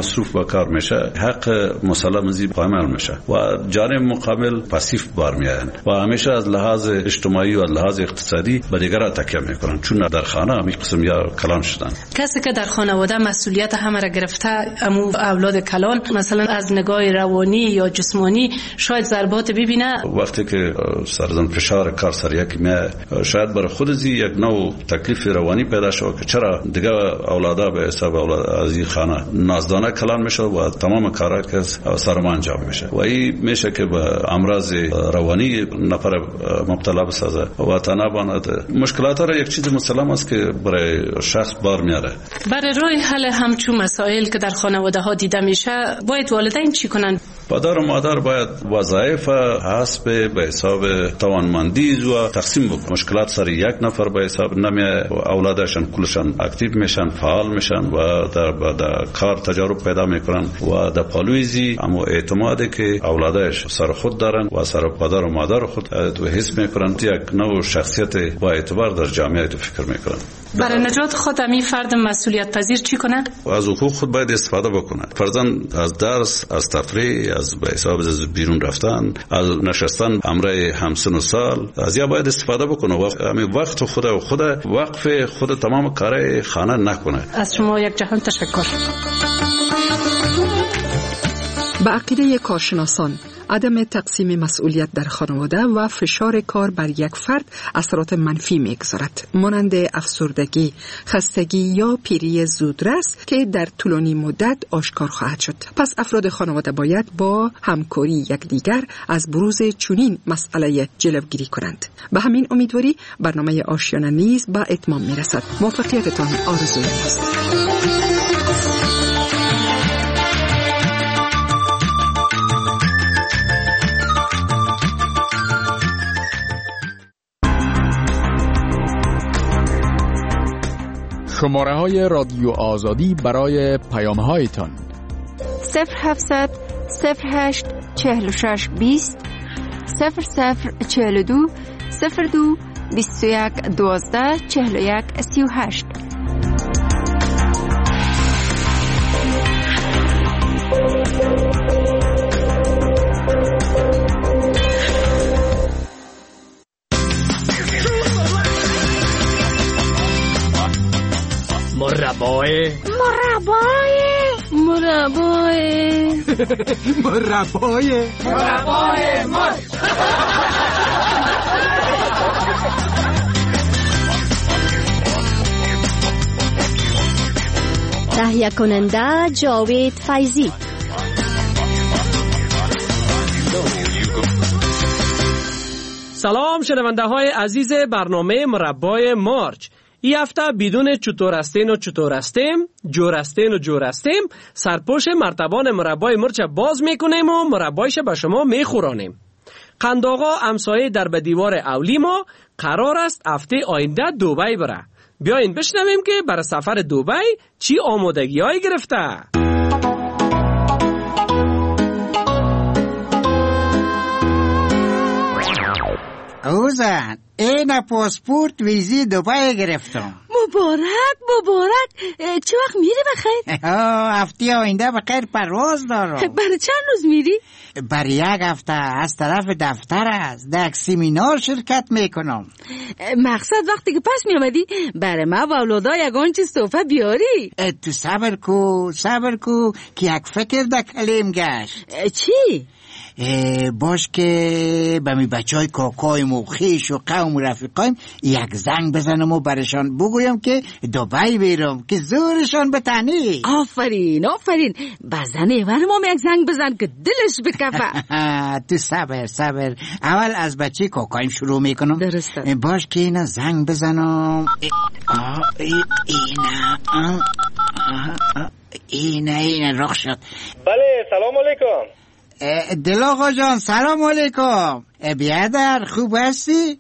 کار میشه حق مسلم ازی قائل میشه و جانب مقابل پاسیف بار میآیند و همیشه از لحاظ اجتماعی و لحاظ اقتصادی به دیگران تکیه میکنن، چون در خانه همین قسم یا کلان شدن. کسی که در خانواده مسئولیت همه را گرفته، امو اولاد کلان مثلا از نگاه روانی یا جسمانی شاید ضربات ببینه. وقتی که سرزن فشار کار سر یک میه، شاید برای خود زی یک نوع تکلیف روانی پیدا شود که چرا دیگه اولادا به حساب اولاد از این خانه نازدانه کلان میشه و تمام کارا که سرما انجام میشه و این میشه که به امراض روانی نفر مبتلا بسازه و تنابانه. مشکلات را یک چیز مسلم است که برای شخص بار میاره. برای راه حل همچون مسائل که در خانواده ها دیده میشه باید والدین چی کنن؟ پدر و مادر باید وظایف حسب به حساب توانمندی و تقسیم بکنن. مشکلات سر یک نفر به حساب نمیه و اولادشان کلشان اکتیو میشن، فعال میشن و در, در کار تجارب پیدا میکنن و در پالویزی اما اعتماده که اولادش سر خود دارن و سر پدر و مادر خود تو حس میکنن، یک نوع شخصیت با اعتبار در جامعه تو فکر میکنن. برای نجات خود امی فرد مسئولیت پذیر چی کنه؟ از حقوق خود باید استفاده بکنه. فرضاً از درس، از تفریح، از به حساب از بیرون رفتن، از نشستن همراه همسن و سال، از یا باید استفاده بکنه و همین وقت خود و خود وقف خود تمام کار خانه نکنه. از شما یک جهان تشکر. به عقیده کارشناسان عدم تقسیم مسئولیت در خانواده و فشار کار بر یک فرد اثرات منفی میگذارد، مانند افسردگی، خستگی یا پیری زودرس که در طولانی مدت آشکار خواهد شد. پس افراد خانواده باید با همکاری یکدیگر از بروز چنین مسئله جلوگیری کنند. به همین امیدواری برنامه آشیانه نیز به اتمام میرسد. موفقیتتان آرزوی است. شماره های رادیو آزادی برای پیام هایتان صفر هفتصد صفر هشت چهل و شش بیست صفر صفر چهل و دو صفر دو بیست و یک دوازده چهل و یک سی و هشت. مربای مربای مربای مربای مربای مرد. تهیه کننده جاوید فیضی. سلام شنونده های عزیز برنامه مربای مارچ. این هفته بدون چطور هستین و چطور هستیم، جور هستین و جور هستیم، سرپوش مرتبان مربای مرچ باز میکنیم و مربایش به شما میخورانیم. قند آقا همسایه در به دیوار اولی ما قرار است هفته آینده دبی بره. بیاین بشنویم که برای سفر دبی چی آمادگی هایی گرفته. اوزن این پاسپورت ویزی دبی گرفتم. مبارک مبارک. چه وقت میری بخیر؟ هفته آینده بخیر پرواز دارم. برای چند روز میری؟ برای یک هفته از طرف دفتر است در یک سمینار شرکت میکنم. مقصد وقتی که پس میامدی برای ما و اولادا یگان چیز تحفه بیاری. تو صبر کو صبر کو که یک فکر در کلیم گشت. چی؟ باش که به می بچه های کاکایم و خیش و قوم و رفیقایم یک زنگ بزنم و برشان بگویم که دبی بیرم که زورشان بتنی. آفرین آفرین. بزن ایوان ما یک زنگ بزن که دلش بکفه. تو صبر صبر. اول از بچه کاکایم شروع میکنم. درسته. باش که اینا زنگ بزنم. اینا اینا اینا رخ شد. بله سلام علیکم. دل آقا جان سلام علیکم. بیادر خوب هستی؟